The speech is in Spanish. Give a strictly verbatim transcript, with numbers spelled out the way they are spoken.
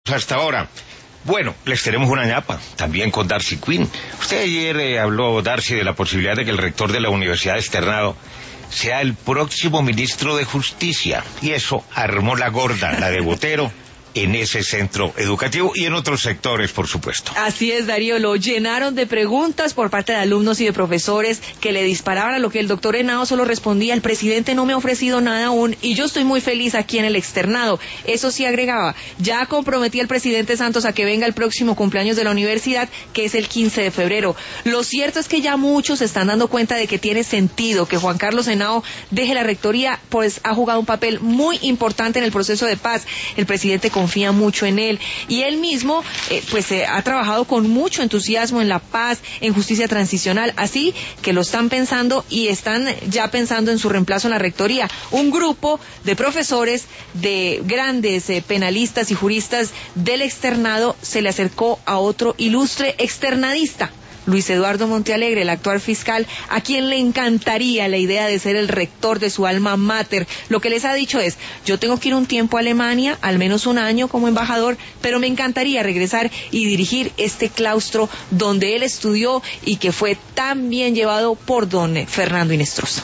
Hasta ahora. Bueno, les tenemos una ñapa, también con Darcy Quinn. Usted ayer eh, habló, Darcy, de la posibilidad de que el rector de la Universidad Externado sea el próximo ministro de Justicia. Y eso armó la gorda, la de Botero, en ese centro educativo y en otros sectores, por supuesto. Así es, Darío, lo llenaron de preguntas por parte de alumnos y de profesores que le disparaban a lo que el doctor Henao solo respondía: el presidente no me ha ofrecido nada aún y yo estoy muy feliz aquí en el externado. Eso sí agregaba, ya comprometí al presidente Santos a que venga el próximo cumpleaños de la universidad, que es el quince de febrero. Lo cierto es que ya muchos se están dando cuenta de que tiene sentido que Juan Carlos Henao deje la rectoría, pues ha jugado un papel muy importante en el proceso de paz. El presidente confía mucho en él y él mismo eh, pues eh, ha trabajado con mucho entusiasmo en la paz, en justicia transicional, así que lo están pensando y están ya pensando en su reemplazo en la rectoría. Un grupo de profesores, de grandes eh, penalistas y juristas del externado se le acercó a otro ilustre externadista, Luis Eduardo Montealegre, el actual fiscal, a quien le encantaría la idea de ser el rector de su alma mater. Lo que les ha dicho es: yo tengo que ir un tiempo a Alemania, al menos un año como embajador, pero me encantaría regresar y dirigir este claustro donde él estudió y que fue tan bien llevado por don Fernando Hinestrosa.